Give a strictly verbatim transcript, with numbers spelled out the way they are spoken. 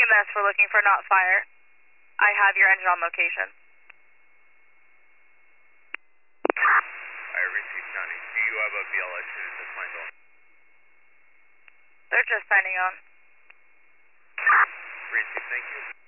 M S, we're looking for not fire. I have your engine on location. I received County. Do you have a B L S unit that's signed on? They're just signing on. Received, thank you.